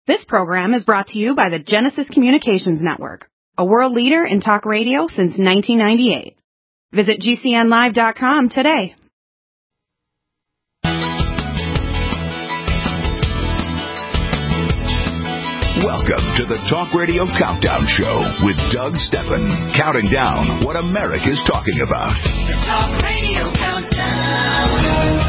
This program is brought to you by the Genesis Communications Network, a world leader in talk radio since 1998. Visit GCNlive.com today. Welcome to the Talk Radio Countdown Show with Doug Steffen, counting down what America's talking about. The Talk Radio Countdown.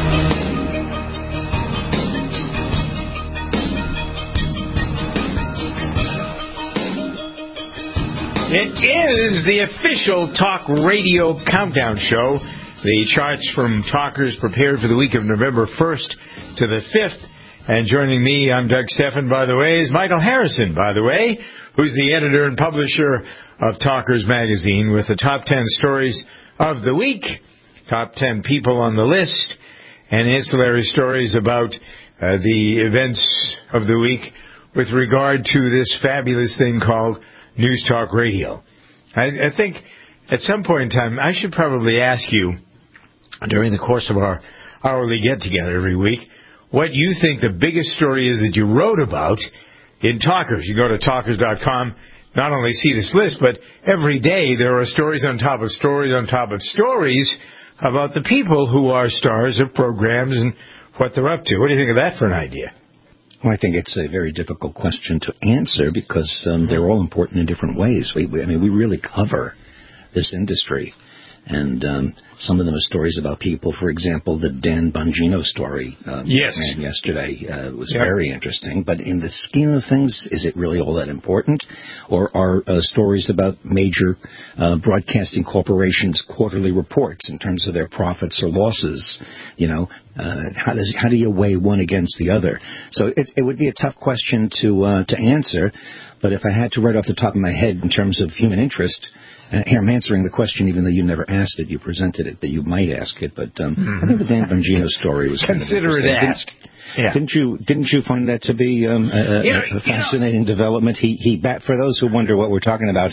It is the official Talk Radio Countdown Show. The charts from talkers prepared for the week of November 1st to the 5th. And joining me, I'm Doug Steffen, by the way, is Michael Harrison, by the way, who's the editor and publisher of Talkers Magazine with the top 10 stories of the week, top 10 people on the list, and ancillary stories about the events of the week with regard to this fabulous thing called News Talk Radio. I think at some point in time, I should probably ask you, during the course of our hourly get-together every week, what you think the biggest story is that you wrote about in Talkers. You go to Talkers.com, not only see this list, but every day there are stories on top of stories on top of stories about the people who are stars of programs and what they're up to. What do you think of that for an idea? Well, I think it's a very difficult question to answer because they're all important in different ways. We really cover this industry. And some of them are stories about people. For example, the Dan Bongino story yesterday was very interesting. But in the scheme of things, is it really all that important? Or are stories about major broadcasting corporations' quarterly reports in terms of their profits or losses? You know, how do you weigh one against the other? So it would be a tough question to answer. But if I had to right off the top of my head in terms of human interest, here I'm answering the question even though you never asked it, you presented it, that you might ask it. But I think the Dan Bongino story was consider it asked. Yeah. Didn't you find that to be a fascinating development? He for those who wonder what we're talking about,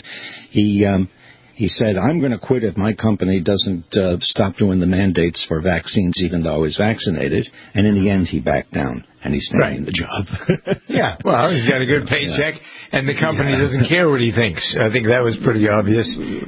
he said, I'm going to quit if my company doesn't stop doing the mandates for vaccines even though I was vaccinated. And in the end, he backed down, and he's staying in the job. Yeah, well, he's got a good paycheck, and the company doesn't care what he thinks. I think that was pretty obvious.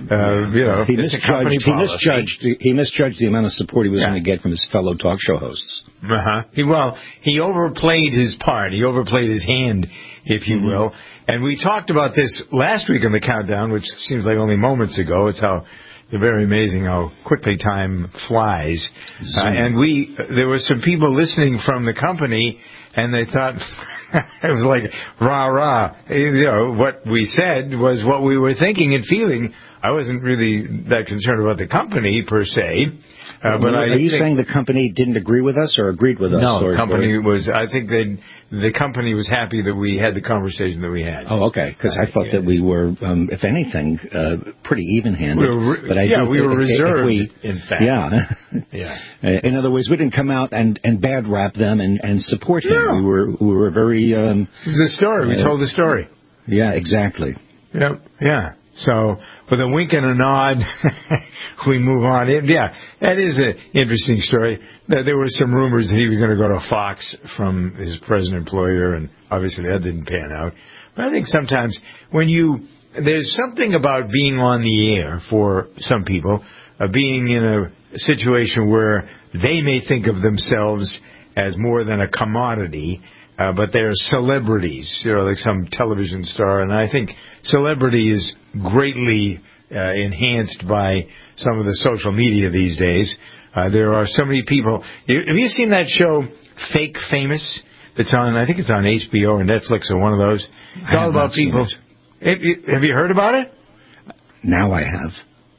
He misjudged the amount of support he was going to get from his fellow talk show hosts. He overplayed his part. He overplayed his hand, if you will. And we talked about this last week on the countdown, which seems like only moments ago. It's very amazing how quickly time flies. And there were some people listening from the company, and they thought it was like rah rah. What we said was what we were thinking and feeling. I wasn't really that concerned about the company per se. But are you saying the company didn't agree with us or agreed with us? No, the company was. I think the company was happy that we had the conversation that we had. Oh, okay. Because I thought that we were, if anything, pretty even-handed. We were reserved. In fact. Yeah. In other words, we didn't come out and bad rap them and support him. No. We were very. It was a story. We told the story. Yeah. Exactly. Yep. Yeah. So, with a wink and a nod, we move on. That is an interesting story. There were some rumors that he was going to go to Fox from his present employer, and obviously that didn't pan out. But I think sometimes there's something about being on the air for some people, being in a situation where they may think of themselves as more than a commodity, but they're celebrities, like some television star. And I think celebrity is greatly enhanced by some of the social media these days. There are so many people. Have you seen that show, Fake Famous? It's on, I think it's on HBO or Netflix or one of those. It's all about people. Have you heard about it? Now I have.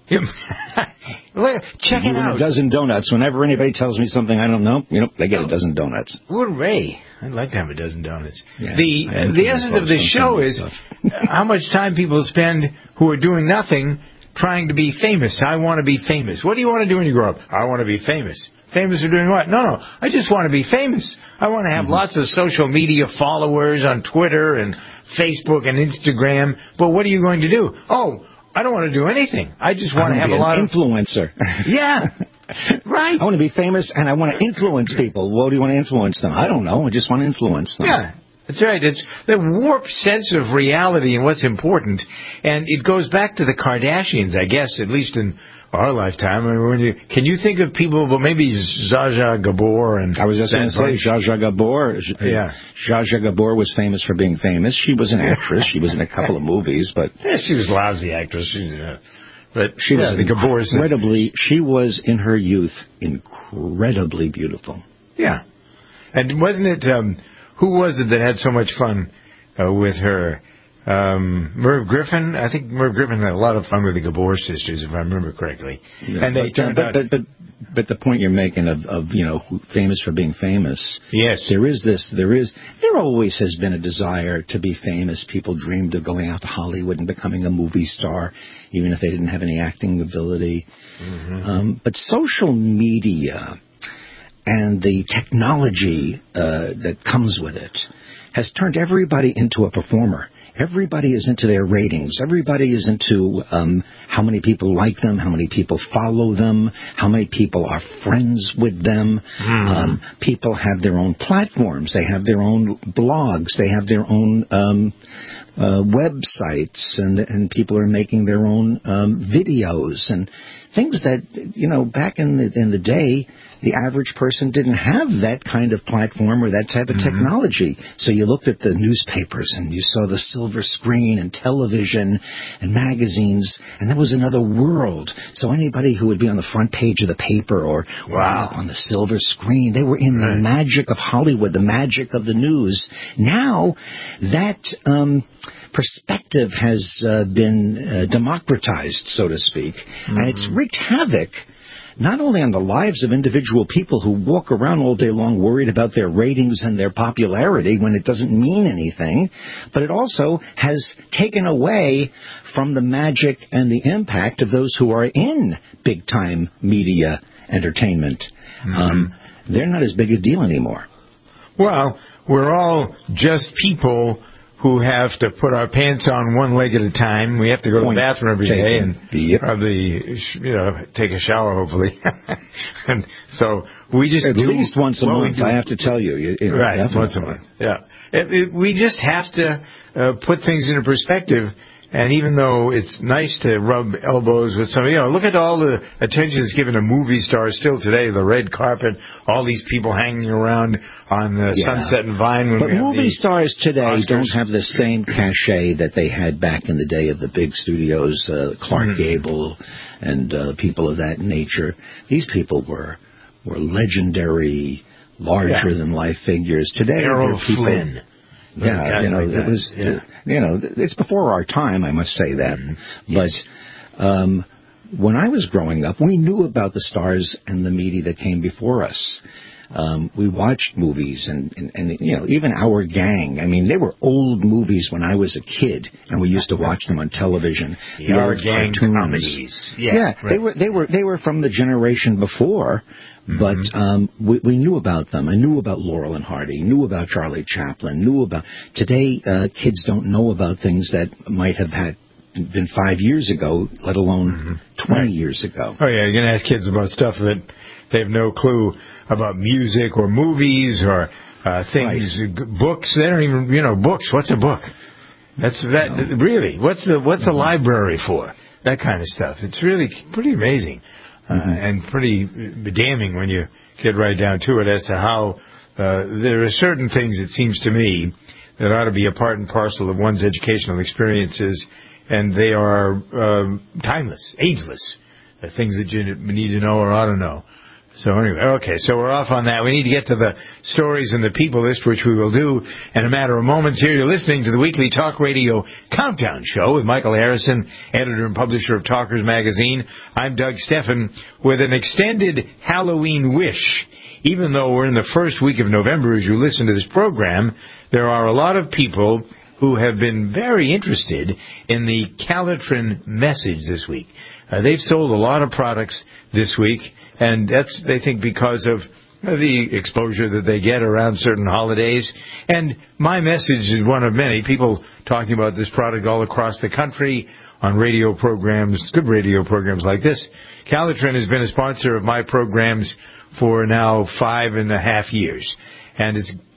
Check it out. A dozen donuts. Whenever anybody tells me something I don't know, they get a dozen donuts. Hooray. I'd like to have a dozen donuts. Yeah, the essence of this show is how much time people spend who are doing nothing trying to be famous. I want to be famous. What do you want to do when you grow up? I want to be famous. Famous for doing what? No. I just want to be famous. I want to have lots of social media followers on Twitter and Facebook and Instagram. But what are you going to do? I don't want to do anything. I just want to have a lot of influencer. Yeah. Right. I want to be famous and I want to influence people. What do you want to influence them? I don't know. I just want to influence them. Yeah. That's right. It's the warped sense of reality and what's important. And it goes back to the Kardashians, I guess, at least in our lifetime. I mean, can you think of people, well, maybe Zsa Zsa Gabor and... I was just going to say, Zsa Zsa Gabor. Yeah. Zsa Zsa Gabor was famous for being famous. She was an actress. She was in a couple of movies, but... Yeah, she was a lousy actress. But she was the Gabors. She was, in her youth, incredibly beautiful. Yeah. And wasn't it... who was it that had so much fun with her? Merv Griffin? I think Merv Griffin had a lot of fun with the Gabor sisters, if I remember correctly. Yeah, and they turned out... But the point you're making of famous for being famous. Yes. There always has been a desire to be famous. People dreamed of going out to Hollywood and becoming a movie star, even if they didn't have any acting ability. Mm-hmm. But social media and the technology that comes with it has turned everybody into a performer. Everybody is into their ratings. Everybody is into how many people like them, how many people follow them, how many people are friends with them. People have their own platforms. They have their own blogs. They have their own websites, and people are making their own videos and things that, back in the day, the average person didn't have that kind of platform or that type of technology. So you looked at the newspapers and you saw the silver screen and television and magazines, and that was another world. So anybody who would be on the front page of the paper or on the silver screen, they were in the magic of Hollywood, the magic of the news. Now, that perspective has been democratized, so to speak, and it's wreaked havoc not only on the lives of individual people who walk around all day long worried about their ratings and their popularity when it doesn't mean anything, but it also has taken away from the magic and the impact of those who are in big-time media entertainment. They're not as big a deal anymore. Well, we're all just people who have to put our pants on one leg at a time. We have to go to the bathroom every day and probably, take a shower, hopefully. And so we just at least once a month, I have to tell you. Right, once a month. Yeah. We just have to put things into perspective. And even though it's nice to rub elbows with somebody, look at all the attention that's given to movie stars still today, the red carpet, all these people hanging around on the Sunset and Vine. But movie stars today don't have the same cachet that they had back in the day of the big studios, Clark Gable and people of that nature. These people were legendary, larger-than-life figures. Today, Errol Flynn. Yeah, it was. It's before our time, I must say that. But when I was growing up, we knew about the stars and the media that came before us. We watched movies, and even Our Gang. I mean, they were old movies when I was a kid, and we used to watch them on television. The Our Gang comedies. Yeah, right. They were from the generation before. But we knew about them. I knew about Laurel and Hardy, knew about Charlie Chaplin, knew about... Today, kids don't know about things that might have been 5 years ago, let alone 20 years ago. Oh, yeah, you're going to ask kids about stuff that they have no clue about, music or movies or things, books. They don't even, books. What's a book? Really, what's a library for? That kind of stuff. It's really pretty amazing. And pretty damning when you get right down to it as to how there are certain things, it seems to me, that ought to be a part and parcel of one's educational experiences, and they are timeless, ageless, things that you need to know or ought to know. So anyway, so we're off on that. We need to get to the stories and the people list, which we will do in a matter of moments. Here you're listening to the weekly Talk Radio Countdown Show with Michael Harrison, editor and publisher of Talkers Magazine. I'm Doug Steffen with an extended Halloween wish. Even though we're in the first week of November as you listen to this program, there are a lot of people who have been very interested in the Calitrin message this week. They've sold a lot of products this week, and that's, they think, because of the exposure that they get around certain holidays. And my message is one of many people talking about this product all across the country on radio programs, good radio programs like this. Calitrin has been a sponsor of my programs for now 5.5 years. And it's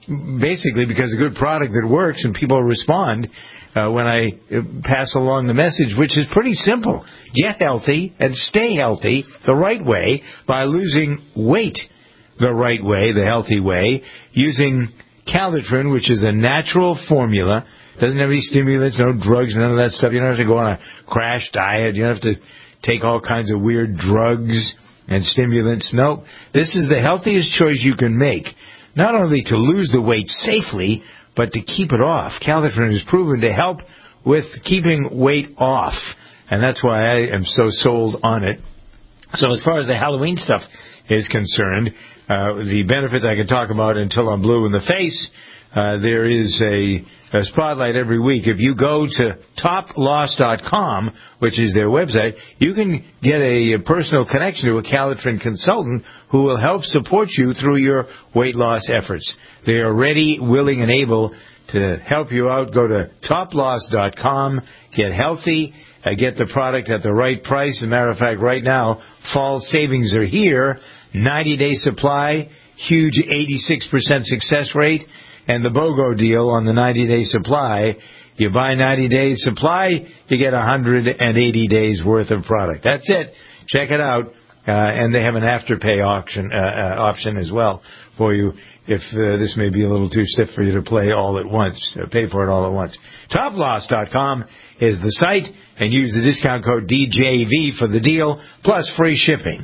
basically because a good product that works and people respond when I pass along the message, which is pretty simple. Get healthy and stay healthy the right way by losing weight the right way, the healthy way, using Calitrin, which is a natural formula. Doesn't have any stimulants, no drugs, none of that stuff. You don't have to go on a crash diet. You don't have to take all kinds of weird drugs and stimulants. No, this is the healthiest choice you can make. Not only to lose the weight safely, but to keep it off. Calitrin is proven to help with keeping weight off. And that's why I am so sold on it. So as far as the Halloween stuff is concerned, the benefits I can talk about until I'm blue in the face, there is a spotlight every week. If you go to toploss.com, which is their website, you can get a personal connection to a Calitrin consultant who will help support you through your weight loss efforts. They are ready, willing, and able to help you out. Go to toploss.com, get healthy, get the product at the right price. As a matter of fact, right now, fall savings are here. 90-day supply, huge 86% success rate. And the BOGO deal on the 90-day supply, you buy 90 days supply, you get 180 days worth of product. That's it. Check it out. And they have an afterpay option as well for you if this may be a little too stiff for you to pay all at once. Pay for it all at once. Toploss.com is the site, and use the discount code DJV for the deal, plus free shipping.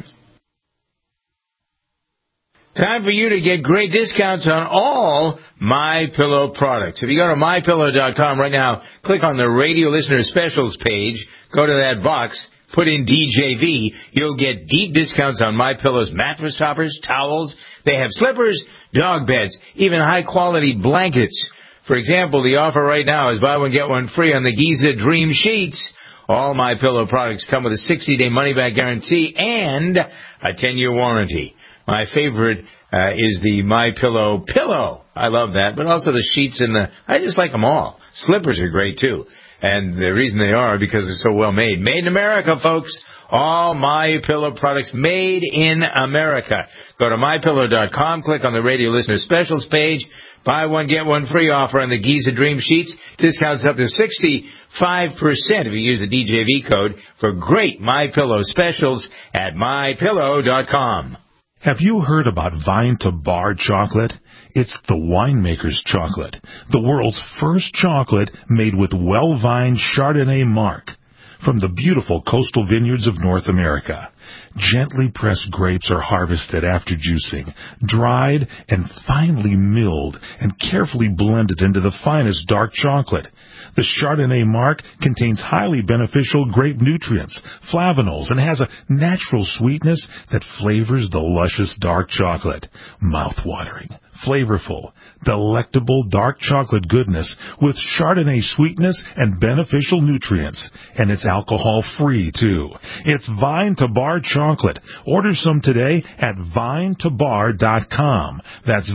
Time for you to get great discounts on all MyPillow products. If you go to MyPillow.com right now, click on the Radio Listener Specials page, go to that box, put in DJV, you'll get deep discounts on MyPillow's mattress toppers, towels. They have slippers, dog beds, even high-quality blankets. For example, the offer right now is buy one, get one free on the Giza Dream Sheets. All MyPillow products come with a 60-day money-back guarantee and a 10-year warranty. My favorite is the MyPillow pillow. I love that. But also the sheets and I just like them all. Slippers are great, too. And the reason they are because they're so well made. Made in America, folks. All MyPillow products made in America. Go to MyPillow.com, click on the Radio Listener Specials page. Buy one, get one free offer on the Giza Dream Sheets. Discounts up to 65% if you use the DJV code for great MyPillow specials at MyPillow.com. Have you heard about Vine to Bar chocolate? It's the winemaker's chocolate, the world's first chocolate made with well-vined Chardonnay marc from the beautiful coastal vineyards of North America. Gently pressed grapes are harvested after juicing, dried and finely milled and carefully blended into the finest dark chocolate. The Chardonnay marc contains highly beneficial grape nutrients, flavanols, and has a natural sweetness that flavors the luscious dark chocolate. Mouth-watering, flavorful, delectable dark chocolate goodness with Chardonnay sweetness and beneficial nutrients. And it's alcohol-free, too. It's Vine to Bar chocolate. Order some today at vinetobar.com. That's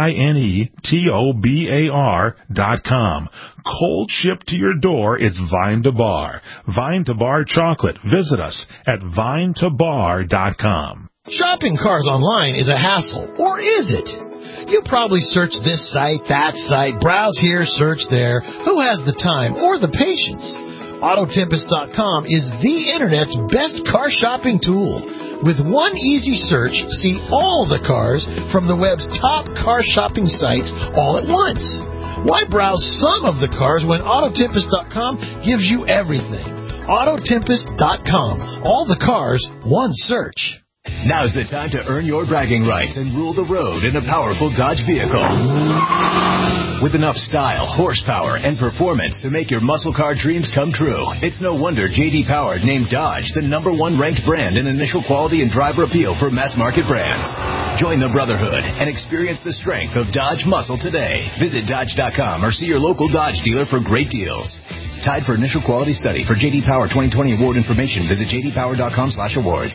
VINETOBAR.com. Cold shipped to your door, it's Vine to Bar. Vine to Bar chocolate. Visit us at vinetobar.com. Shopping cars online is a hassle, or is it? You probably search this site, that site, browse here, search there. Who has the time or the patience? Autotempest.com is the Internet's best car shopping tool. With one easy search, see all the cars from the web's top car shopping sites all at once. Why browse some of the cars when Autotempest.com gives you everything? Autotempest.com. All the cars, one search. Now's the time to earn your bragging rights and rule the road in a powerful Dodge vehicle. With enough style, horsepower, and performance to make your muscle car dreams come true, it's no wonder J.D. Power named Dodge the #1 ranked brand in initial quality and driver appeal for mass market brands. Join the brotherhood and experience the strength of Dodge muscle today. Visit Dodge.com or see your local Dodge dealer for great deals. Tied for initial quality study. For J.D. Power 2020 award information, visit jdpower.com/awards.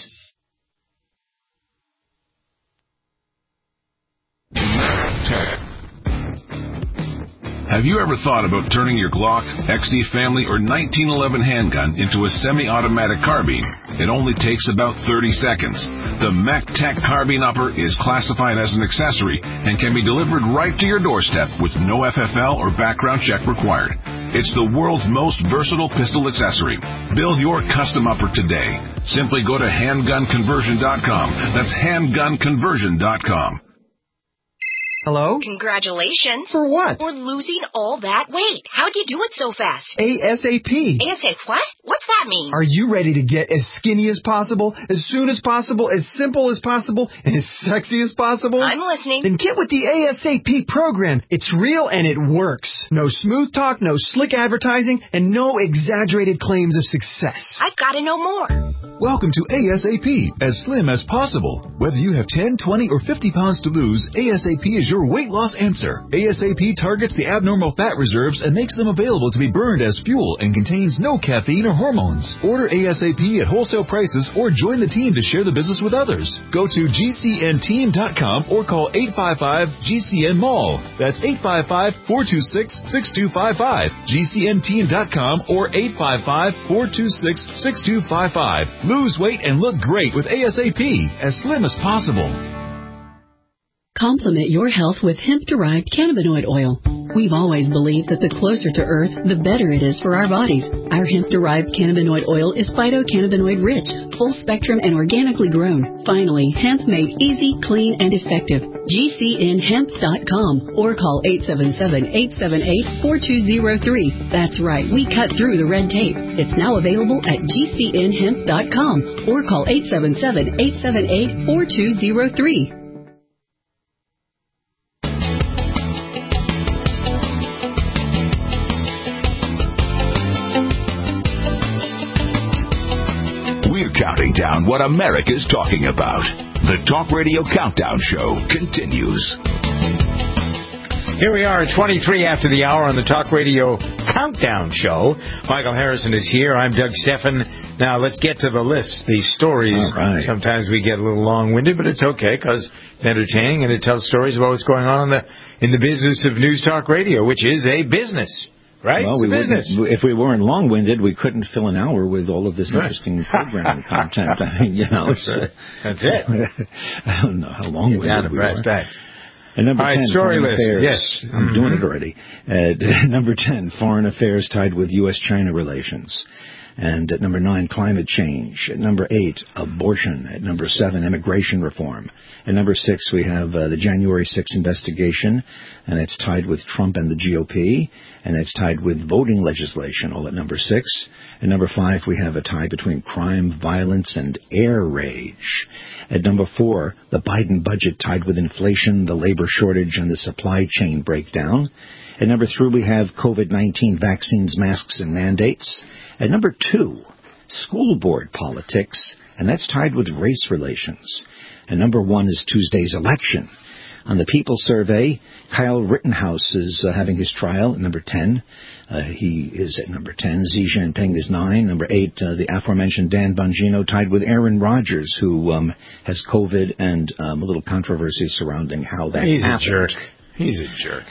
Have you ever thought about turning your Glock, XD Family, or 1911 handgun into a semi-automatic carbine? It only takes about 30 seconds. The MacTech Carbine Upper is classified as an accessory and can be delivered right to your doorstep with no FFL or background check required. It's the world's most versatile pistol accessory. Build your custom upper today. Simply go to handgunconversion.com. That's handgunconversion.com. Hello? Congratulations. For what? For losing all that weight. How'd you do it so fast? ASAP. ASAP what? What's that mean? Are you ready to get as skinny as possible, as soon as possible, as simple as possible, and as sexy as possible? I'm listening. Then get with the ASAP program. It's real and it works. No smooth talk, no slick advertising, and no exaggerated claims of success. I've got to know more. Welcome to ASAP, as slim as possible. Whether you have 10, 20, or 50 pounds to lose, ASAP is your weight loss answer. ASAP targets the abnormal fat reserves and makes them available to be burned as fuel and contains no caffeine or hormones. Order ASAP at wholesale prices or join the team to share the business with others. Go to GCNteam.com or call 855-GCN-MALL. That's 855-426-6255. GCNteam.com or 855-426-6255. Lose weight and look great with ASAP, as slim as possible. Complement your health with hemp-derived cannabinoid oil. We've always believed that the closer to Earth, the better it is for our bodies. Our hemp-derived cannabinoid oil is phytocannabinoid-rich, full-spectrum, and organically grown. Finally, hemp made easy, clean, and effective. GCNhemp.com or call 877-878-4203. That's right, we cut through the red tape. It's now available at GCNhemp.com or call 877-878-4203. Counting down what America's talking about. The Talk Radio Countdown Show continues. Here we are at 23 after the hour on the Talk Radio Countdown Show. Michael Harrison is here. I'm Doug Steffen. Now, let's get to the list. These stories, sometimes we get a little long-winded, but it's okay because it's entertaining and it tells stories about what's going on in the business of News Talk Radio, which is a business. Right? Well, if we weren't long-winded, we couldn't fill an hour with all of this interesting programming content. I mean, that's it. I don't know how long-winded we are. And number 10, story list. Affairs. Yes. I'm doing it already. Number 10, foreign affairs tied with U.S.-China relations. And at number 9, climate change. At number 8, abortion. At number 7, immigration reform. At number 6, we have the January 6th investigation, and it's tied with Trump and the GOP, and it's tied with voting legislation, all at number 6. At number 5, we have a tie between crime, violence, and air rage. At number 4, the Biden budget tied with inflation, the labor shortage, and the supply chain breakdown. At number 3, we have COVID-19 vaccines, masks, and mandates. At number 2, school board politics, and that's tied with race relations. And number 1 is Tuesday's election. On the People survey, Kyle Rittenhouse is having his trial at number 10. He is at number 10. Xi Jinping is 9. Number 8, the aforementioned Dan Bongino tied with Aaron Rodgers, who has COVID, and a little controversy surrounding how that happened. He's a jerk.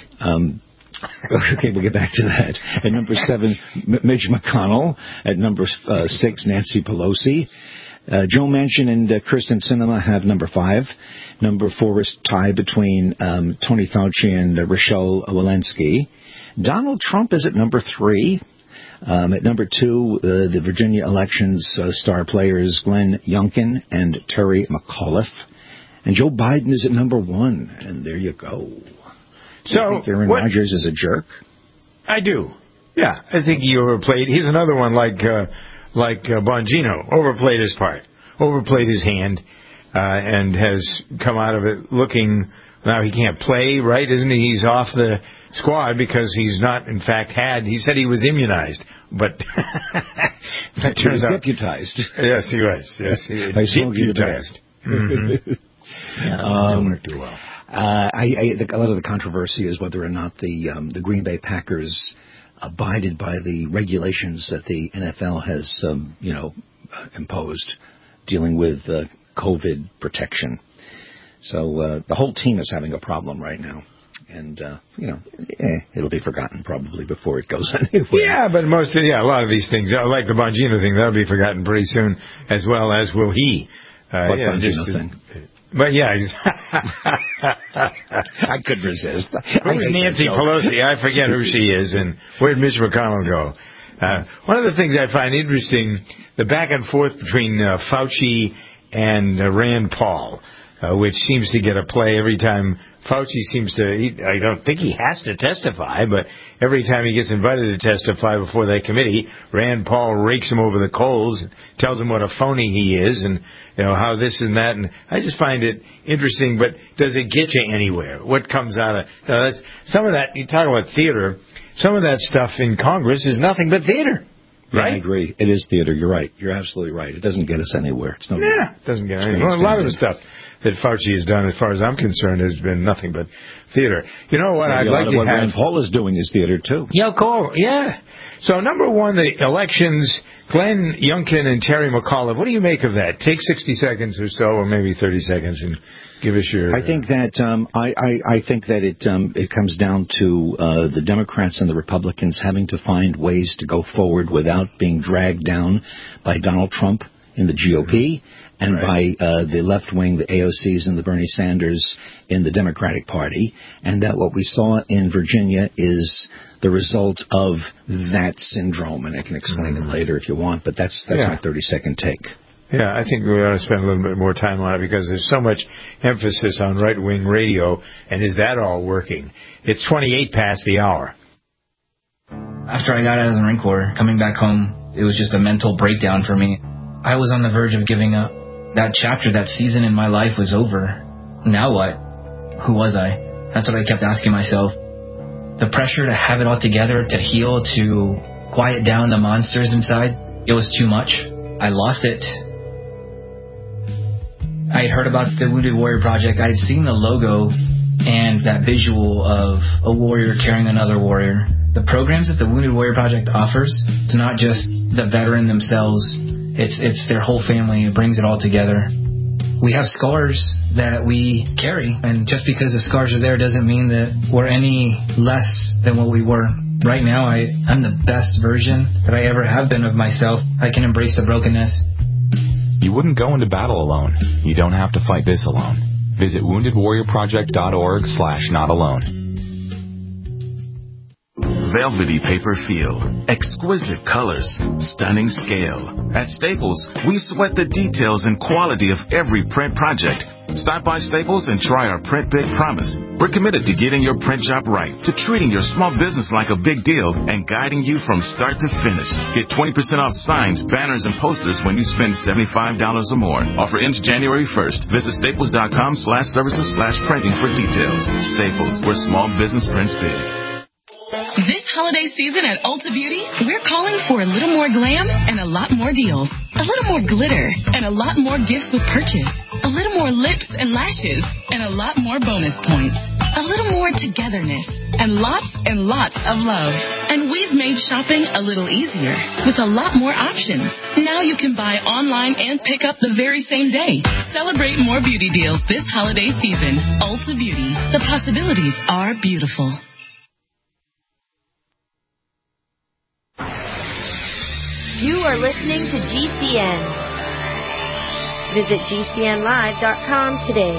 Okay, we'll get back to that. At number 7, Mitch McConnell. At number 6, Nancy Pelosi. Joe Manchin and Kirsten Sinema have number 5. Number 4 is tie between Tony Fauci and Rochelle Walensky. Donald Trump is at number 3. At number 2, the Virginia elections star players Glenn Youngkin and Terry McAuliffe. And Joe Biden is at number 1. And there you go. Do you think Aaron Rodgers is a jerk? I do. Yeah, I think he overplayed. He's another one like Bongino, overplayed his part, overplayed his hand, and has come out of it looking, now he can't play, right? Isn't he? He's off the squad because he's not, in fact, he said he was immunized, but that turns out. Deputized. Yes, he was. Yes, he was deputized. Didn't work too well. I think a lot of the controversy is whether or not the Green Bay Packers abided by the regulations that the NFL has, imposed, dealing with COVID protection. So the whole team is having a problem right now. And, it'll be forgotten probably before it goes anywhere. Yeah, but a lot of these things, like the Bongino thing, that'll be forgotten pretty soon, as well as will he. What Bongino thing? But yeah, I couldn't resist. Who's Nancy Pelosi? I forget who she is, and where'd Mitch McConnell go? One of the things I find interesting, the back and forth between Fauci and Rand Paul, which seems to get a play every time. Fauci seems to, I don't think he has to testify, but every time he gets invited to testify before that committee, Rand Paul rakes him over the coals, and tells him what a phony he is, and how this and that. And I just find it interesting, but does it get you anywhere? What comes out of that's some of that? You talk about theater. Some of that stuff in Congress is nothing but theater. Right? Yeah, I agree. It is theater. You're right. You're absolutely right. It doesn't get us anywhere. It doesn't get anywhere. Well, a lot of the stuff that Fauci has done, as far as I'm concerned, has been nothing but theater. You know what? I'd like to what Rand Paul is doing is theater too. Yeah, cool. Yeah. So number one, the elections. Glenn Youngkin and Terry McAuliffe. What do you make of that? Take 60 seconds or so, or maybe 30 seconds, and give us your. I think that I think that it comes down to the Democrats and the Republicans having to find ways to go forward without being dragged down by Donald Trump in the GOP and by the left wing, the AOCs and the Bernie Sanders in the Democratic Party, and that what we saw in Virginia is the result of that syndrome. And I can explain it later if you want, but that's my 30-second take. Yeah, I think we ought to spend a little bit more time on it because there's so much emphasis on right-wing radio, and is that all working? It's 28 past the hour. After I got out of the Marine Corps, coming back home, it was just a mental breakdown for me. I was on the verge of giving up. That chapter, that season in my life was over. Now what? Who was I? That's what I kept asking myself. The pressure to have it all together, to heal, to quiet down the monsters inside, it was too much. I lost it. I had heard about the Wounded Warrior Project. I had seen the logo and that visual of a warrior carrying another warrior. The programs that the Wounded Warrior Project offers, it's not just the veteran themselves. It's their whole family. It brings it all together. We have scars that we carry, and just because the scars are there doesn't mean that we're any less than what we were. Right now, I'm the best version that I ever have been of myself. I can embrace the brokenness. You wouldn't go into battle alone. You don't have to fight this alone. Visit woundedwarriorproject.org/notalone. Velvety paper feel, exquisite colors, stunning scale. At Staples, we sweat the details and quality of every print project. Stop by Staples and try our Print Big Promise. We're committed to getting your print job right, to treating your small business like a big deal, and guiding you from start to finish. Get 20% off signs, banners, and posters when you spend $75 or more. Offer ends January 1st. Visit staples.com/services/printing for details. Staples, where small business prints big. This holiday season at Ulta Beauty, we're calling for a little more glam and a lot more deals. A little more glitter and a lot more gifts with purchase. A little more lips and lashes and a lot more bonus points. A little more togetherness and lots of love. And we've made shopping a little easier with a lot more options. Now you can buy online and pick up the very same day. Celebrate more beauty deals this holiday season. Ulta Beauty. The possibilities are beautiful. You are listening to GCN. Visit GCNlive.com today.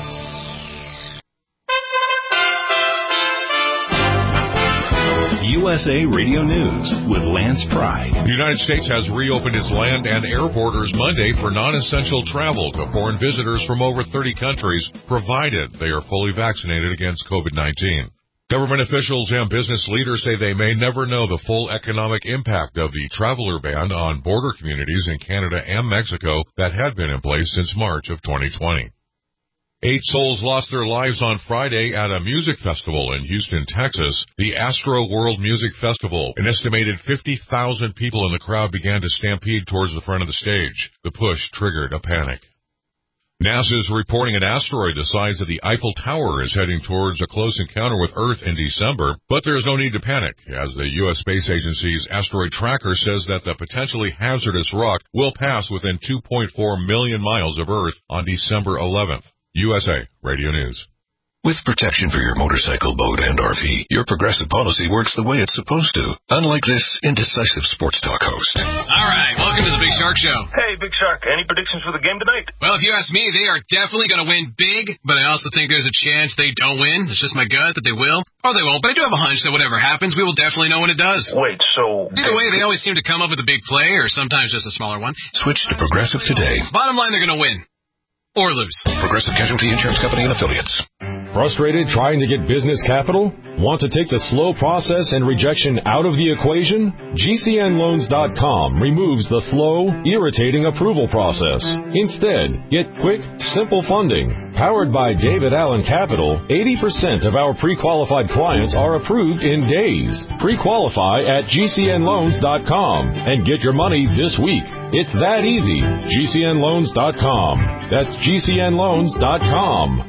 USA Radio News with Lance Pry. The United States has reopened its land and air borders Monday for non-essential travel to foreign visitors from over 30 countries, provided they are fully vaccinated against COVID-19. Government officials and business leaders say they may never know the full economic impact of the traveler ban on border communities in Canada and Mexico that had been in place since March of 2020. 8 souls lost their lives on Friday at a music festival in Houston, Texas, the Astro World Music Festival. An estimated 50,000 people in the crowd began to stampede towards the front of the stage. The push triggered a panic. NASA is reporting an asteroid the size of the Eiffel Tower is heading towards a close encounter with Earth in December, but there's no need to panic, as the U.S. Space Agency's asteroid tracker says that the potentially hazardous rock will pass within 2.4 million miles of Earth on December 11th. USA Radio News. With protection for your motorcycle, boat, and RV, your Progressive policy works the way it's supposed to. Unlike this indecisive sports talk host. All right, welcome to the Big Shark Show. Hey, Big Shark, any predictions for the game tonight? Well, if you ask me, they are definitely going to win big, but I also think there's a chance they don't win. It's just my gut that they will, or they won't. But I do have a hunch that whatever happens, we will definitely know when it does. Wait, so... Either way, they always seem to come up with a big play, or sometimes just a smaller one. Switch to Progressive today. Bottom line, they're going to win. Or lose. Progressive Casualty Insurance Company and Affiliates. Frustrated trying to get business capital? Want to take the slow process and rejection out of the equation? GCNLoans.com removes the slow, irritating approval process. Instead, get quick, simple funding. Powered by David Allen Capital, 80% of our pre-qualified clients are approved in days. Pre-qualify at GCNLoans.com and get your money this week. It's that easy. GCNLoans.com. That's GCNLoans.com.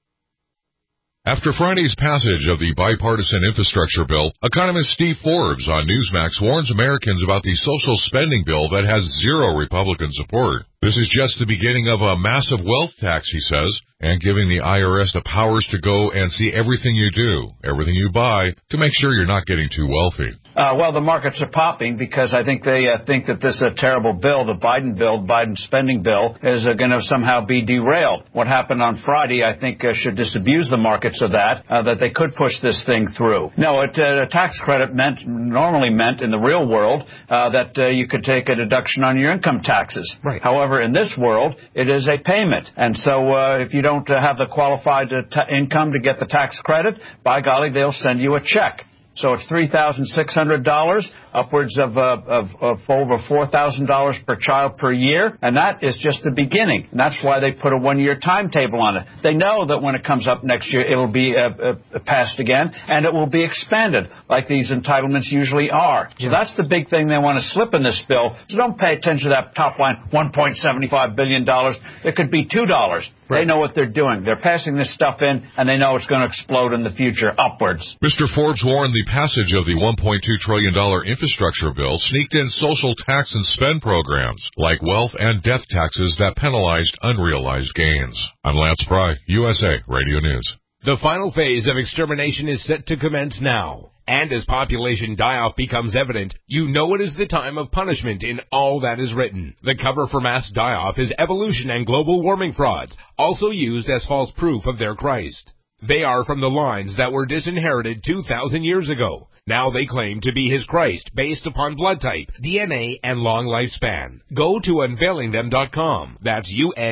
After Friday's passage of the bipartisan infrastructure bill, economist Steve Forbes on Newsmax warns Americans about the social spending bill that has zero Republican support. This is just the beginning of a massive wealth tax, he says, and giving the IRS the powers to go and see everything you do, everything you buy, to make sure you're not getting too wealthy. Well, the markets are popping because I think they think that this is a terrible bill, the Biden spending bill, is going to somehow be derailed. What happened on Friday, I think, should disabuse the markets of that they could push this thing through. No, a tax credit normally meant in the real world that you could take a deduction on your income taxes. Right. However, in this world, it is a payment. And so if you don't have the qualified income to get the tax credit, by golly, they'll send you a check. So it's $3,600, upwards of over $4,000 per child per year, and that is just the beginning. And that's why they put a one-year timetable on it. They know that when it comes up next year, it will be passed again, and it will be expanded, like these entitlements usually are. So that's the big thing they want to slip in this bill. So don't pay attention to that top line, $1.75 billion. It could be $2. Right. They know what they're doing. They're passing this stuff in, and they know it's going to explode in the future upwards. Mr. Forbes warned the passage of the $1.2 trillion infrastructure bill sneaked in social tax and spend programs like wealth and death taxes that penalized unrealized gains. I'm Lance Pry, USA Radio News. The final phase of extermination is set to commence now. And as population die-off becomes evident, you know it is the time of punishment in all that is written. The cover for mass die-off is evolution and global warming frauds, also used as false proof of their Christ. They are from the lines that were disinherited 2,000 years ago. Now they claim to be his Christ based upon blood type, DNA, and long lifespan. Go to unveilingthem.com. That's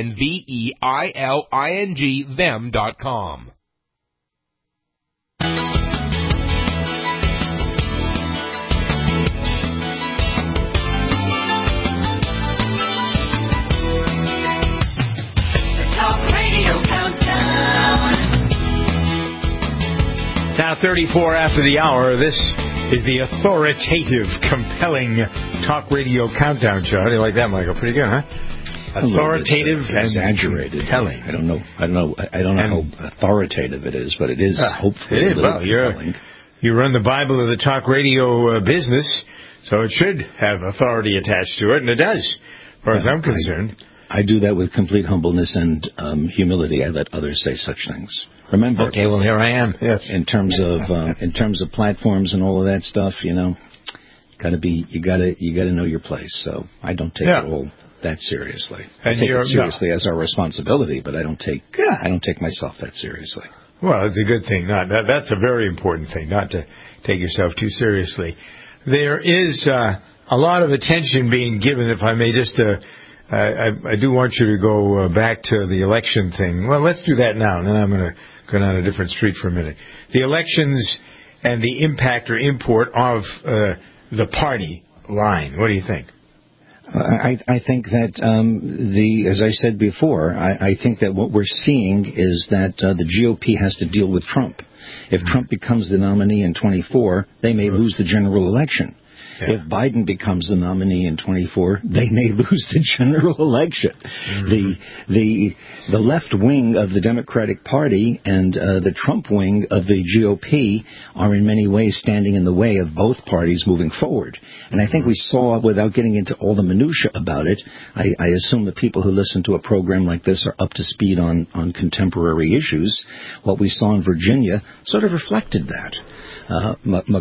UNVEILING them.com. Now 34 after the hour, this is the authoritative, compelling talk radio countdown show. How do you like that, Michael? Pretty good, huh? Authoritative and exaggerated. Compelling. I don't know how authoritative it is, but it is hopefully it is. Well, you run the Bible of the talk radio business, so it should have authority attached to it, and it does, as far as I'm concerned. I do that with complete humbleness and humility. I let others say such things. Remember? Okay, well here I am. Yes. In terms of platforms and all of that stuff, you gotta know your place. So I don't take it all that seriously. I take it seriously as our responsibility, but I don't take myself that seriously. Well, it's a good thing. That's a very important thing, not to take yourself too seriously. There is a lot of attention being given, if I may just. I do want you to go back to the election thing. Well, let's do that now, and then I'm going to go down a different street for a minute. The elections and the impact or import of the party line. What do you think? I think that as I said before, I think that what we're seeing is that the GOP has to deal with Trump. If Trump becomes the nominee in 24, they may lose the general election. If Biden becomes the nominee in 24, they may lose the general election. The left wing of the Democratic Party and the Trump wing of the GOP are in many ways standing in the way of both parties moving forward. And I think we saw, without getting into all the minutia about it, I assume the people who listen to a program like this are up to speed on contemporary issues. What we saw in Virginia sort of reflected that.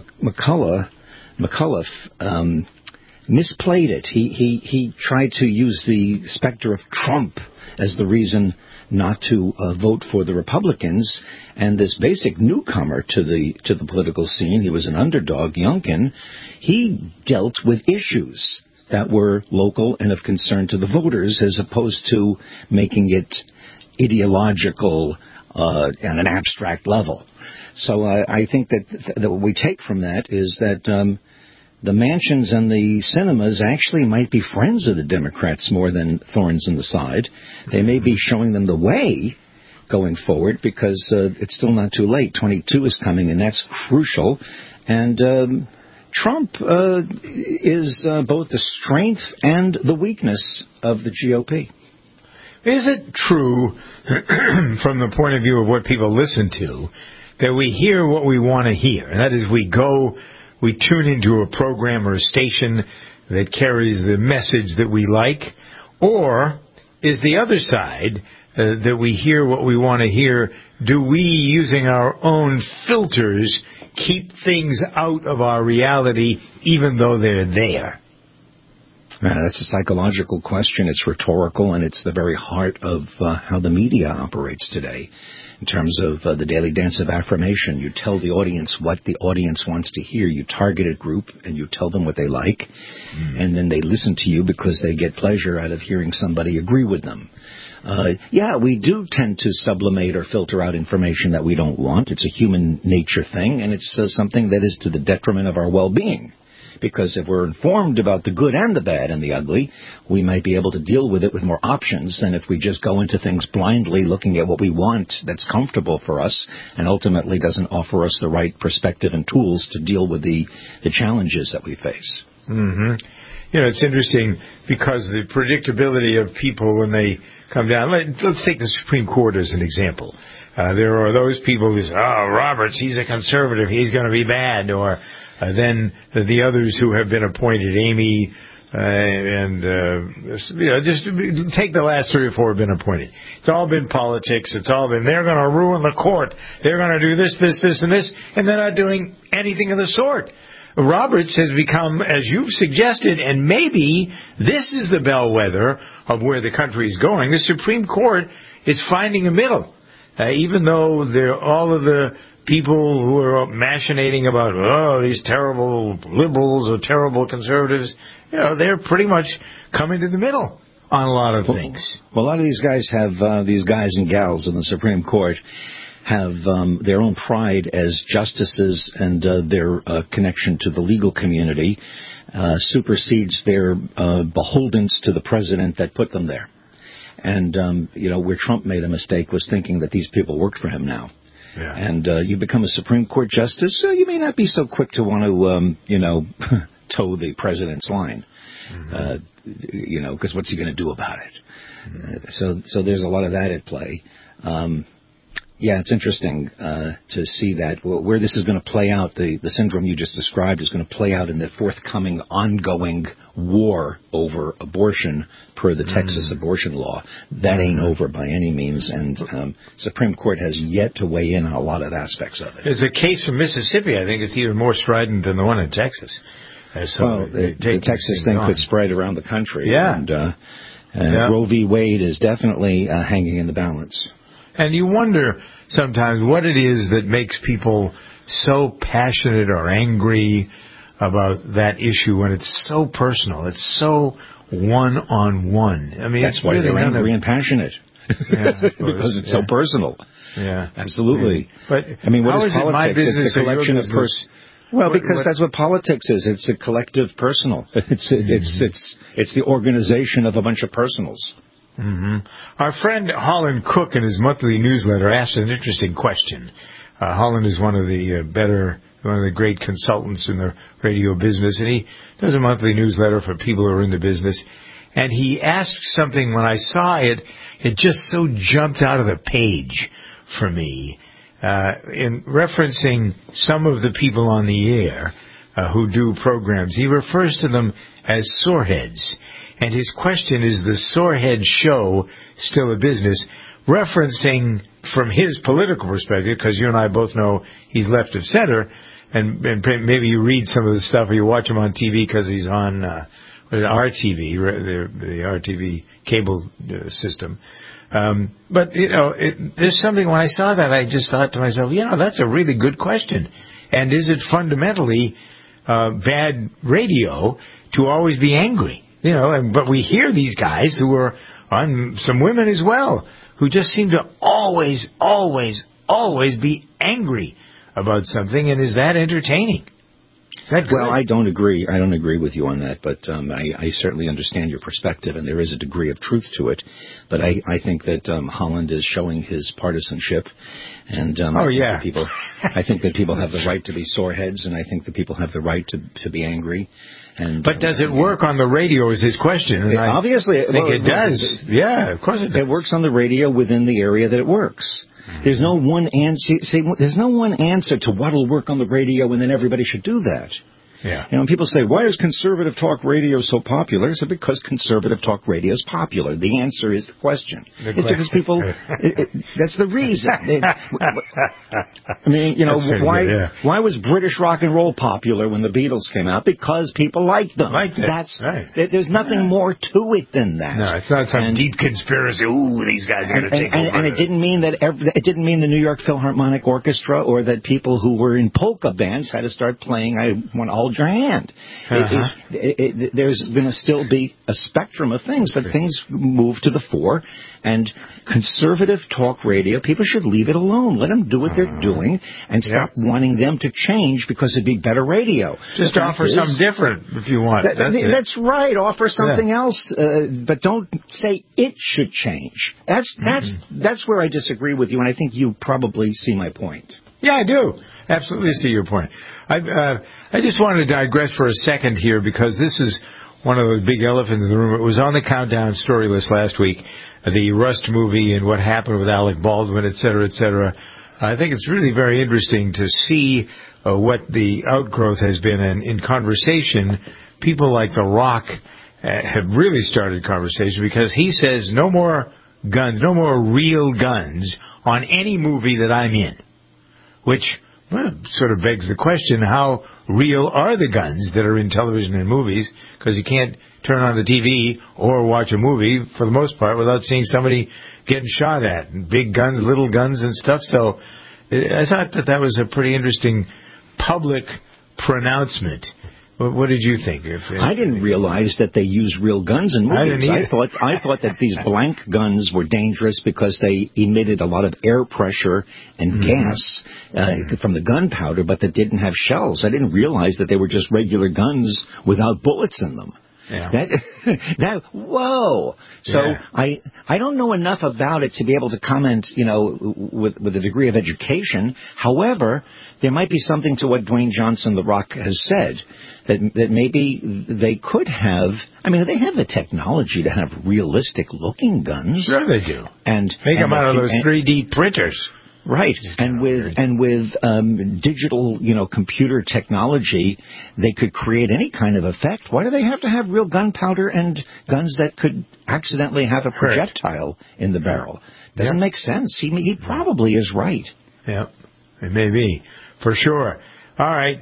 McAuliffe misplayed it. He tried to use the specter of Trump as the reason not to vote for the Republicans, and this basic newcomer to the political scene, he was an underdog, Youngkin, he dealt with issues that were local and of concern to the voters, as opposed to making it ideological at an abstract level. So I think that what we take from that is that the mansions and the cinemas actually might be friends of the Democrats more than thorns in the side. They may be showing them the way going forward, because it's still not too late. 22 is coming, and that's crucial. And Trump is both the strength and the weakness of the GOP. Is it true, from the point of view of what people listen to, that we hear what we want to hear? And that is, we tune into a program or a station that carries the message that we like? Or is the other side, that we hear what we want to hear, do we, using our own filters, keep things out of our reality even though they're there? That's a psychological question. It's rhetorical, and it's the very heart of how the media operates today. In terms of the daily dance of affirmation, you tell the audience what the audience wants to hear. You target a group, and you tell them what they like, and then they listen to you because they get pleasure out of hearing somebody agree with them. We do tend to sublimate or filter out information that we don't want. It's a human nature thing, and it's something that is to the detriment of our well-being. Because if we're informed about the good and the bad and the ugly, we might be able to deal with it with more options than if we just go into things blindly looking at what we want that's comfortable for us and ultimately doesn't offer us the right perspective and tools to deal with the challenges that we face. Mm-hmm. It's interesting because the predictability of people when they come down. Let's take the Supreme Court as an example. There are those people who say, Roberts, he's a conservative, he's going to be bad, or then the others who have been appointed, Amy, just take the last 3 or 4 have been appointed. It's all been politics. It's all been, they're going to ruin the court. They're going to do this, this, this, and this, and they're not doing anything of the sort. Roberts has become, as you've suggested, and maybe this is the bellwether of where the country is going. The Supreme Court is finding a middle. Even though all of the people who are machinating about, these terrible liberals or terrible conservatives, they're pretty much coming to the middle on a lot of things. Well, a lot of these guys have, these guys and gals in the Supreme Court have their own pride as justices, and their connection to the legal community supersedes their beholdens to the president that put them there. And, where Trump made a mistake was thinking that these people worked for him now. Yeah. And you become a Supreme Court justice, so you may not be so quick to want to, toe the president's line. Because what's he going to do about it? So there's a lot of that at play. It's interesting to see that where this is going to play out. The syndrome you just described is going to play out in the forthcoming ongoing war over abortion per the Texas abortion law. That ain't over by any means, and Supreme Court has yet to weigh in on a lot of aspects of it. There's a case from Mississippi, I think it's even more strident than the one in Texas. The Texas thing could spread around the country. Yeah. And Roe v. Wade is definitely hanging in the balance. And you wonder sometimes what it is that makes people so passionate or angry about that issue when it's so personal. It's so one-on-one. I mean, that's why they're angry and passionate. Because it's so personal. Yeah. Absolutely. But I mean, what is politics? My business it's a collection of Well, because that's what politics is. It's a collective personal. It's the organization of a bunch of personals. Mm-hmm. Our friend Holland Cook in his monthly newsletter asked an interesting question. Holland is one of the better one of the great consultants in the radio business, and he does a monthly newsletter for people who are in the business. And he asked something when I saw it, it just so jumped out of the page for me, in referencing some of the people on the air who do programs. He refers to them as soreheads. And his question is, the Sorehead Show still a business? Referencing from his political perspective, because you and I both know he's left of center, and maybe you read some of the stuff or you watch him on TV because he's on RTV, the RTV cable system. But, there's something, when I saw that, I just thought to myself, that's a really good question. And is it fundamentally bad radio to always be angry? But we hear these guys who are on some women as well, who just seem to always be angry about something. And is that entertaining? Is that good? Well, I don't agree. I don't agree with you on that, but I certainly understand your perspective, and there is a degree of truth to it. But I think that Holland is showing his partisanship, and I think that people have the right to be soreheads, and I think that people have the right to be angry. But does it work on the radio is his question. And obviously, I think it does. Yeah, of course it does. It works on the radio within the area that it works. There's no one answer. There's no one answer to what'll work on the radio, and then everybody should do that. Yeah. When people say, why is conservative talk radio so popular? It's because conservative talk radio is popular. The answer is the question. It's because people, that's the reason. Why was British rock and roll popular when the Beatles came out? Because people liked them. That's right. There's nothing more to it than that. No, it's not some deep conspiracy. Ooh, these guys are going to take over. And it didn't mean that it didn't mean the New York Philharmonic Orchestra or that people who were in polka bands had to start playing I Want to Hold Your Hand. There's going to still be a spectrum of things, but things move to the fore. And conservative talk radio, people should leave it alone. Let them do what they're doing and stop wanting them to change because it'd be better radio. Just offer something different if you want. That's right. Offer something else, but don't say it should change. That's where I disagree with you, and I think you probably see my point. Yeah, I do. Absolutely see your point. I just wanted to digress for a second here because this is one of the big elephants in the room. It was on the Countdown story list last week, the Rust movie and what happened with Alec Baldwin, et cetera, et cetera. I think it's really very interesting to see what the outgrowth has been. And in conversation, people like The Rock have really started conversation because he says no more guns, no more real guns on any movie that I'm in. Which sort of begs the question, how real are the guns that are in television and movies? Because you can't turn on the TV or watch a movie, for the most part, without seeing somebody getting shot at. Big guns, little guns and stuff. So I thought that was a pretty interesting public pronouncement. What did you think? I didn't realize that they use real guns in movies. I thought that these blank guns were dangerous because they emitted a lot of air pressure and gas from the gunpowder, but that didn't have shells. I didn't realize that they were just regular guns without bullets in them. Yeah. Whoa! So I don't know enough about it to be able to comment, with a degree of education. However, there might be something to what Dwayne Johnson, The Rock, has said, that maybe they could have. I mean, they have the technology to have realistic-looking guns. Sure, they do. And make them out of those 3D printers. Right, and with digital, computer technology, they could create any kind of effect. Why do they have to have real gunpowder and guns that could accidentally have a projectile in the barrel? Doesn't make sense. He probably is right. Yeah, it may be, for sure. All right.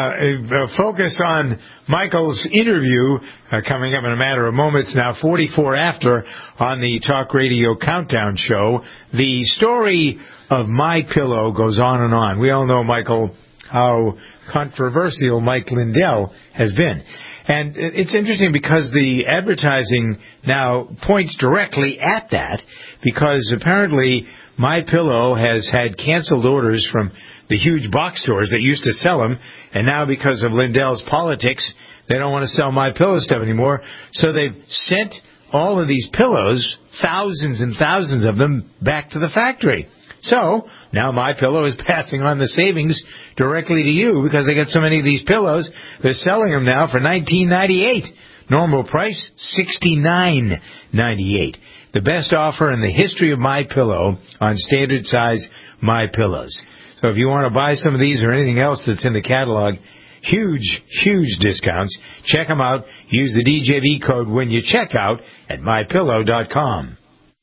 Focus on Michael's interview coming up in a matter of moments now, 44 after on the Talk Radio Countdown Show. The story of MyPillow goes on and on. We all know, Michael, how controversial Mike Lindell has been. And it's interesting because the advertising now points directly at that, because apparently MyPillow has had canceled orders from the huge box stores that used to sell them, and now because of Lindell's politics, they don't want to sell MyPillow stuff anymore. So they've sent all of these pillows, thousands and thousands of them, back to the factory. So now MyPillow is passing on the savings directly to you because they got so many of these pillows. They're selling them now for $19.98. Normal price $69.98. The best offer in the history of MyPillow on standard size MyPillows. So if you want to buy some of these or anything else that's in the catalog, huge discounts. Check them out. Use the DJV code when you check out at MyPillow.com.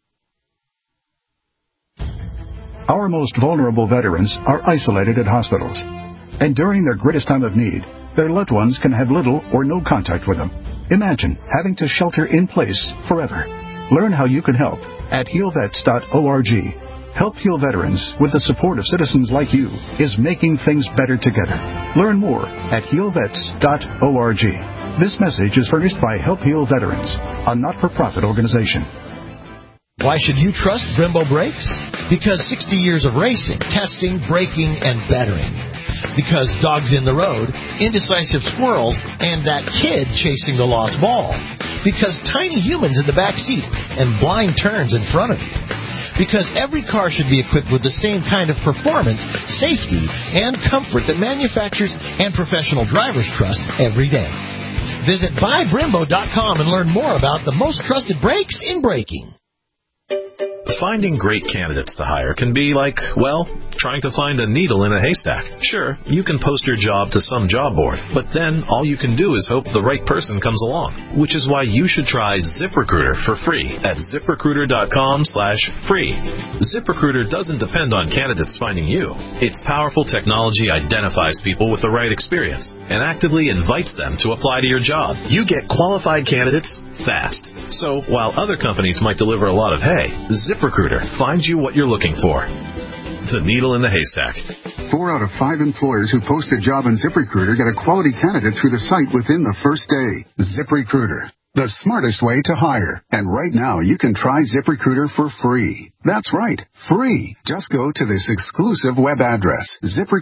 Our most vulnerable veterans are isolated at hospitals. And during their greatest time of need, their loved ones can have little or no contact with them. Imagine having to shelter in place forever. Learn how you can help at healvets.org. Help Heal Veterans with the support of citizens like you is making things better together. Learn more at healvets.org. This message is furnished by Help Heal Veterans, a not-for-profit organization. Why should you trust Brembo Brakes? Because 60 years of racing, testing, braking, and bettering. Because dogs in the road, indecisive squirrels, and that kid chasing the lost ball. Because tiny humans in the back seat and blind turns in front of you. Because every car should be equipped with the same kind of performance, safety, and comfort that manufacturers and professional drivers trust every day. Visit buybrembo.com and learn more about the most trusted brakes in braking. Finding great candidates to hire can be like, well, trying to find a needle in a haystack. Sure, you can post your job to some job board, but then all you can do is hope the right person comes along, which is why you should try ZipRecruiter for free at ZipRecruiter.com/free. ZipRecruiter doesn't depend on candidates finding you. Its powerful technology identifies people with the right experience and actively invites them to apply to your job. You get qualified candidates fast. So while other companies might deliver a lot of hay, ZipRecruiter finds you what you're looking for. The needle in the haystack. 4 out of 5 employers who post a job on ZipRecruiter get a quality candidate through the site within the first day. ZipRecruiter, the smartest way to hire. And right now you can try ZipRecruiter for free. That's right, free. Just go to this exclusive web address,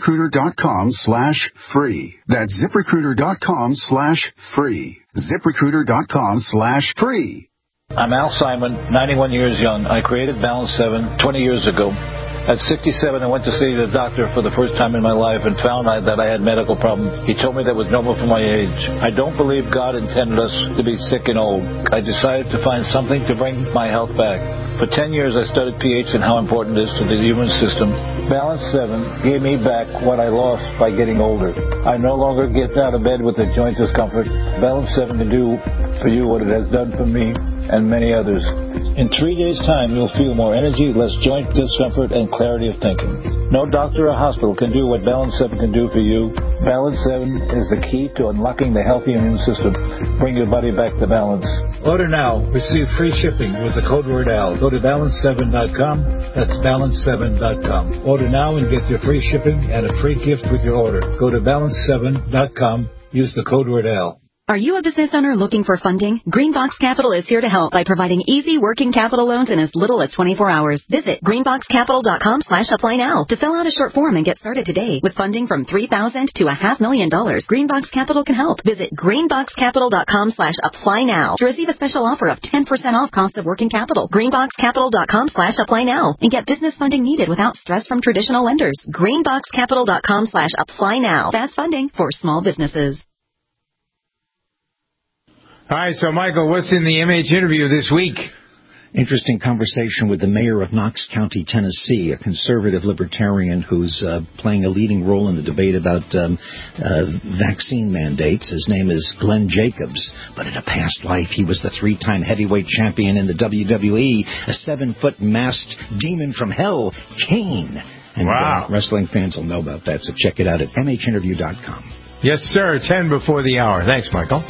ZipRecruiter.com/free. That's ZipRecruiter.com/free. ZipRecruiter.com/free. I'm Al Simon, 91 years young. I created Balance 7 20 years ago. At 67, I went to see the doctor for the first time in my life and found that I had medical problems. He told me that was normal for my age. I don't believe God intended us to be sick and old. I decided to find something to bring my health back. For 10 years, I studied pH and how important it is to the human system. Balance 7 gave me back what I lost by getting older. I no longer get out of bed with a joint discomfort. Balance 7 can do for you what it has done for me and many others. In 3 days' time, you'll feel more energy, less joint discomfort, and clarity of thinking. No doctor or hospital can do what Balance 7 can do for you. Balance 7 is the key to unlocking the healthy immune system. Bring your body back to balance. Order now. Receive free shipping with the code word AL. Go to balance7.com. That's balance7.com. Order now and get your free shipping and a free gift with your order. Go to balance7.com. Use the code word AL. Are you a business owner looking for funding? Greenbox Capital is here to help by providing easy working capital loans in as little as 24 hours. Visit greenboxcapital.com/apply now to fill out a short form and get started today. With funding from $3,000 to $500,000, Greenbox Capital can help. Visit greenboxcapital.com/apply now to receive a special offer of 10% off cost of working capital. Greenboxcapital.com/apply now and get business funding needed without stress from traditional lenders. Greenboxcapital.com/apply now. Fast funding for small businesses. All right, so Michael, what's in the MH interview this week? Interesting conversation with the mayor of Knox County, Tennessee, a conservative libertarian who's playing a leading role in the debate about vaccine mandates. His name is Glenn Jacobs, but in a past life he was the 3-time heavyweight champion in the WWE, a 7-foot masked demon from hell, Kane. And wrestling fans will know about that, so check it out at mhinterview.com. Yes, sir, 10 before the hour. Thanks, Michael.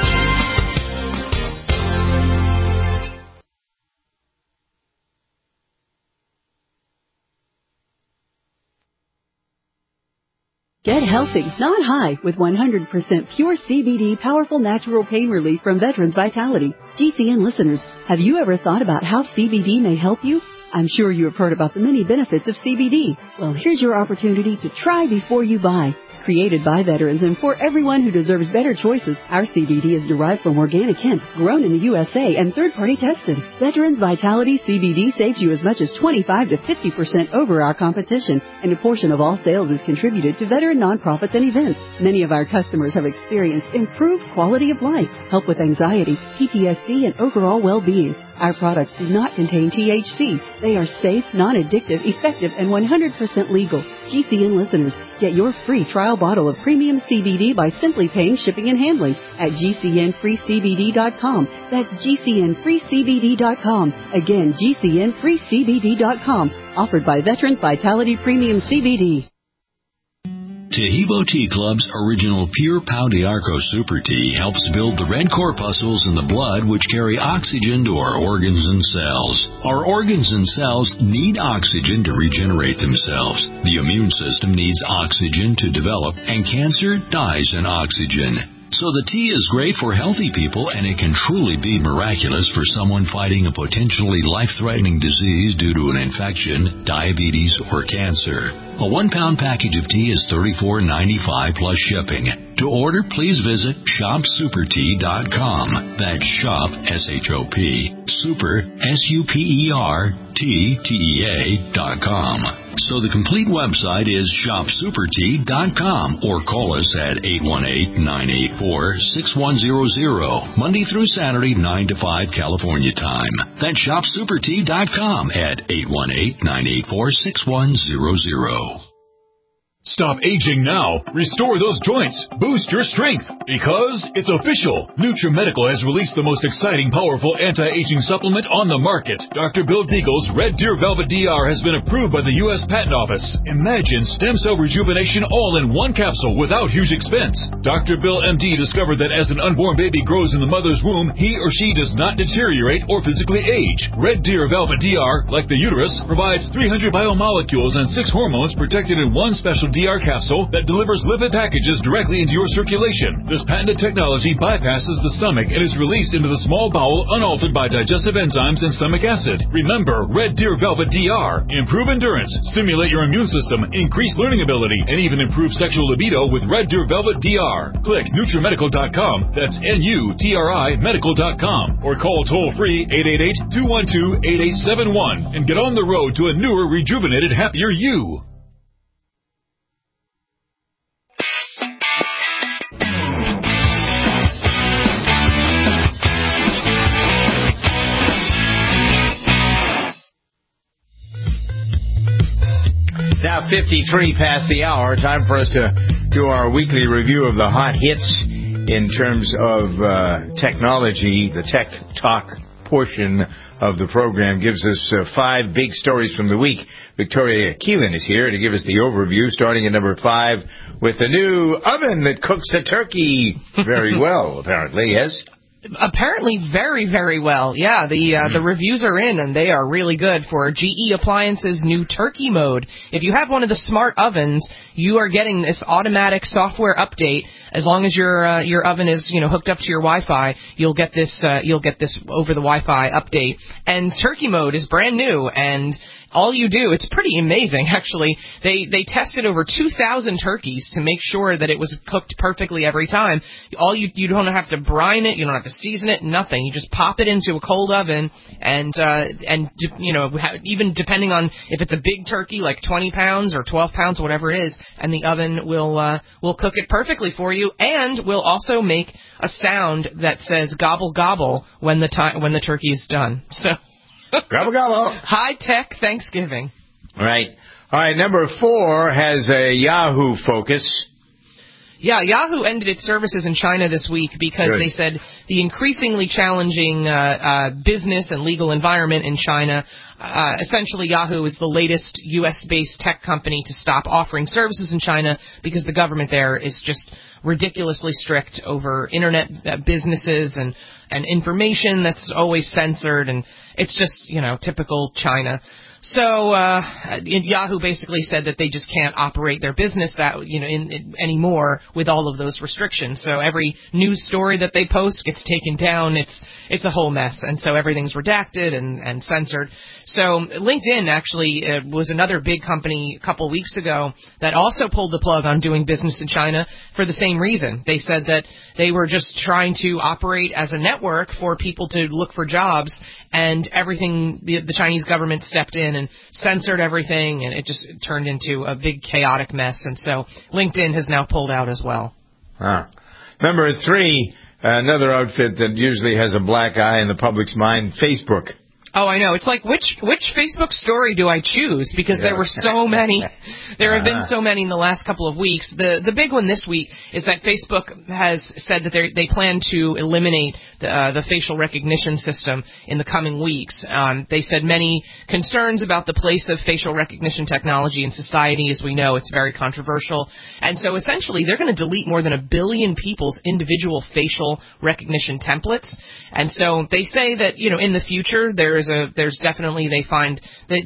Get healthy, not high, with 100% pure CBD powerful natural pain relief from Veterans Vitality. GCN listeners, have you ever thought about how CBD may help you? I'm sure you have heard about the many benefits of CBD. Well, here's your opportunity to try before you buy. Created by veterans and for everyone who deserves better choices, our CBD is derived from organic hemp, grown in the USA and third-party tested. Veterans Vitality CBD saves you as much as 25 to 50% over our competition, and a portion of all sales is contributed to veteran nonprofits and events. Many of our customers have experienced improved quality of life, help with anxiety, PTSD, and overall well-being. Our products do not contain THC. They are safe, non-addictive, effective, and 100% legal. GCN listeners, get your free trial bottle of premium CBD by simply paying shipping and handling at GCNFreeCBD.com. That's GCNFreeCBD.com. Again, GCNFreeCBD.com. Offered by Veterans Vitality Premium CBD. Tahibo Tea Club's original Pure Pau d'Arco Super Tea helps build the red corpuscles in the blood which carry oxygen to our organs and cells. Our organs and cells need oxygen to regenerate themselves. The immune system needs oxygen to develop, and cancer dies in oxygen. So the tea is great for healthy people, and it can truly be miraculous for someone fighting a potentially life-threatening disease due to an infection, diabetes, or cancer. A 1-pound package of tea is $34.95 plus shipping. To order, please visit shopsupertea.com. That's shop, S-H-O-P, super, S-U-P-E-R-T-T-E-A.com. So the complete website is shopsupertea.com, or call us at 818-984-6100, Monday through Saturday, 9 to 5 California time. That's shopsupertea.com at 818-984-6100. Stop aging now. Restore those joints. Boost your strength. Because it's official. NutriMedical has released the most exciting, powerful anti-aging supplement on the market. Dr. Bill Deagle's Red Deer Velvet DR has been approved by the U.S. Patent Office. Imagine stem cell rejuvenation all in one capsule without huge expense. Dr. Bill MD discovered that as an unborn baby grows in the mother's womb, he or she does not deteriorate or physically age. Red Deer Velvet DR, like the uterus, provides 300 biomolecules and 6 hormones protected in one special DR capsule that delivers lipid packages directly into your circulation. This patented technology bypasses the stomach and is released into the small bowel unaltered by digestive enzymes and stomach acid. Remember, Red Deer Velvet DR. Improve endurance, stimulate your immune system, increase learning ability, and even improve sexual libido with Red Deer Velvet DR. Click NutriMedical.com. That's N-U-T-R-I Medical.com. Or call toll-free 888-212-8871 and get on the road to a newer, rejuvenated, happier you. Now 53 past the hour. Time for us to do our weekly review of the hot hits in terms of technology. The Tech Talk portion of the program gives us 5 big stories from the week. Victoria Keelan is here to give us the overview, starting at number 5 with the new oven that cooks a turkey very well, apparently, yes? Apparently very, very well. Yeah, the reviews are in, and they are really good for GE Appliances' new turkey mode. If you have one of the smart ovens, you are getting this automatic software update. As long as your oven is hooked up to your Wi-Fi, you'll get this over the Wi-Fi update. And turkey mode is brand new, and all you do, it's pretty amazing, actually. They tested over 2,000 turkeys to make sure that it was cooked perfectly every time. You don't have to brine it, you don't have to season it, nothing. You just pop it into a cold oven, and even depending on if it's a big turkey, like 20 pounds or 12 pounds, whatever it is, and the oven will cook it perfectly for you, and will also make a sound that says gobble gobble when the turkey is done. So. Gobble gobble. High-tech Thanksgiving. Right. All right, number 4 has a Yahoo focus. Yeah, Yahoo ended its services in China this week because they said the increasingly challenging business and legal environment in China. Essentially, Yahoo is the latest U.S.-based tech company to stop offering services in China because the government there is just ridiculously strict over internet businesses and information that's always censored, and it's just, typical China. So Yahoo basically said that they just can't operate their business anymore with all of those restrictions. So every news story that they post gets taken down. It's a whole mess, and so everything's redacted and censored. So LinkedIn actually was another big company a couple weeks ago that also pulled the plug on doing business in China for the same reason. They said that they were just trying to operate as a network for people to look for jobs, and everything, the Chinese government stepped in and censored everything, and it just turned into a big chaotic mess. And so LinkedIn has now pulled out as well. Number 3, another outfit that usually has a black eye in the public's mind, Facebook. Oh, I know. It's like, which Facebook story do I choose? Because there were so many. There have been so many in the last couple of weeks. The big one this week is that Facebook has said that they plan to eliminate the facial recognition system in the coming weeks. They said many concerns about the place of facial recognition technology in society. As we know, it's very controversial. And so essentially, they're going to delete more than 1 billion people's individual facial recognition templates. And so they say that, in the future, there's definitely, they find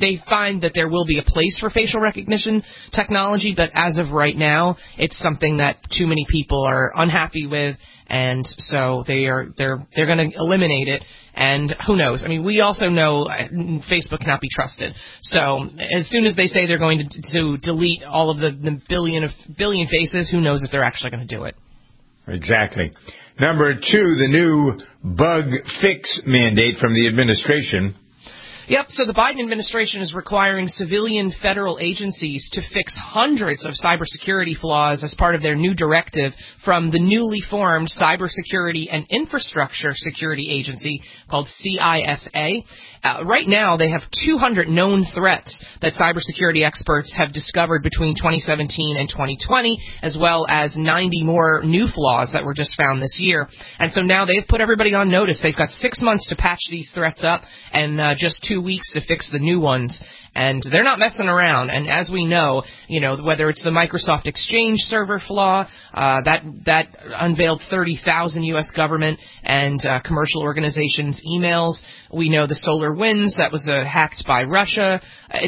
that there will be a place for facial recognition technology, but as of right now, it's something that too many people are unhappy with, and so they're going to eliminate it. And who knows? I mean, we also know Facebook cannot be trusted. So as soon as they say they're going to delete all of the billion faces, who knows if they're actually going to do it? Exactly. Number 2, the new bug fix mandate from the administration. Yep, so the Biden administration is requiring civilian federal agencies to fix hundreds of cybersecurity flaws as part of their new directive from the newly formed Cybersecurity and Infrastructure Security Agency called CISA. Right now, they have 200 known threats that cybersecurity experts have discovered between 2017 and 2020, as well as 90 more new flaws that were just found this year. And so now they've put everybody on notice. They've got 6 months to patch these threats up and just 2 weeks to fix the new ones. And they're not messing around. And as we know, whether it's the Microsoft Exchange server flaw, that unveiled 30,000 U.S. government and commercial organizations' emails. We know the SolarWinds that was hacked by Russia.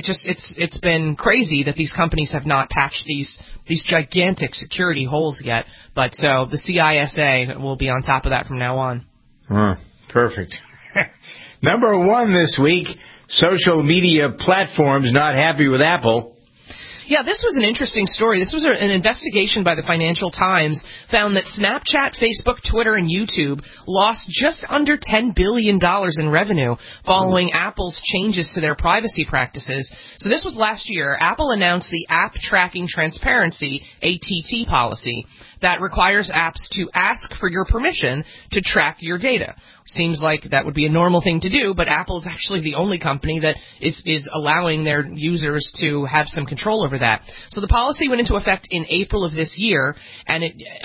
It's been crazy that these companies have not patched these gigantic security holes yet. But so the CISA will be on top of that from now on. Perfect. Number 1 this week. Social media platforms not happy with Apple. Yeah, this was an interesting story. This was an investigation by the Financial Times found that Snapchat, Facebook, Twitter, and YouTube lost just under $10 billion in revenue following Apple's changes to their privacy practices. So this was last year. Apple announced the App Tracking Transparency, ATT policy, that requires apps to ask for your permission to track your data. Seems like that would be a normal thing to do, but Apple is actually the only company that is allowing their users to have some control over that. So the policy went into effect in April of this year, and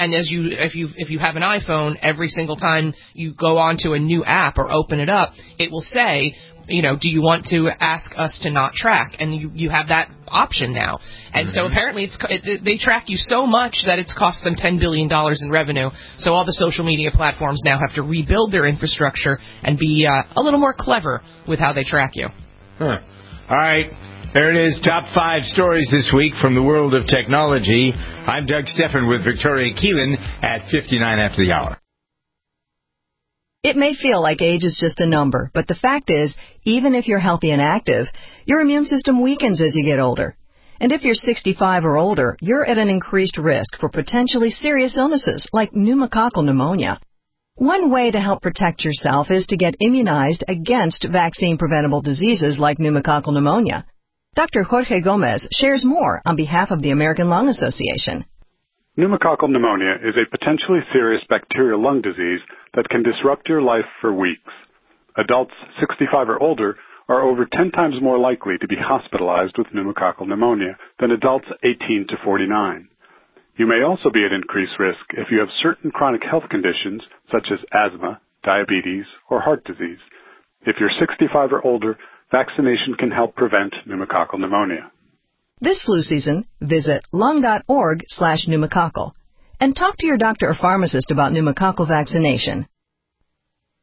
if you have an iPhone, every single time you go onto a new app or open it up, it will say, do you want to ask us to not track? And you have that option now. And so apparently they track you so much that it's cost them $10 billion in revenue. So all the social media platforms now have to rebuild their infrastructure and be a little more clever with how they track you. All right. There it is, top 5 stories this week from the world of technology. I'm Doug Steffen with Victoria Keelan at 59 after the hour. It may feel like age is just a number, but the fact is, even if you're healthy and active, your immune system weakens as you get older. And if you're 65 or older, you're at an increased risk for potentially serious illnesses like pneumococcal pneumonia. One way to help protect yourself is to get immunized against vaccine-preventable diseases like pneumococcal pneumonia. Dr. Jorge Gomez shares more on behalf of the American Lung Association. Pneumococcal pneumonia is a potentially serious bacterial lung disease that can disrupt your life for weeks. Adults 65 or older are over 10 times more likely to be hospitalized with pneumococcal pneumonia than adults 18 to 49. You may also be at increased risk if you have certain chronic health conditions such as asthma, diabetes, or heart disease. If you're 65 or older, vaccination can help prevent pneumococcal pneumonia. This flu season, visit lung.org/pneumococcal and talk to your doctor or pharmacist about pneumococcal vaccination.